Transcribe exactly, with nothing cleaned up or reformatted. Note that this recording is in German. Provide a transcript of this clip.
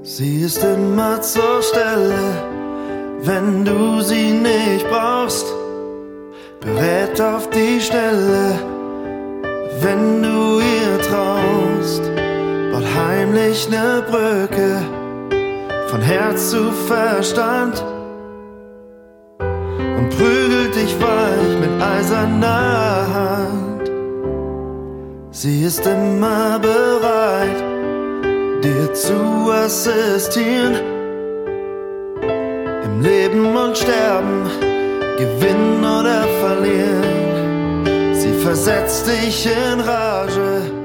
Sie ist immer zur Stelle, wenn du sie nicht brauchst. Berät auf die Schnelle, wenn du ihr traust. Baut heimlich ne Brücke von Herz zu Verstand und prügelt dich weich mit eiserner Hand. Sie ist immer bereit, dir zu assistieren, im Leben und Sterben, gewinnen oder verlieren. Sie versetzt dich in Rage,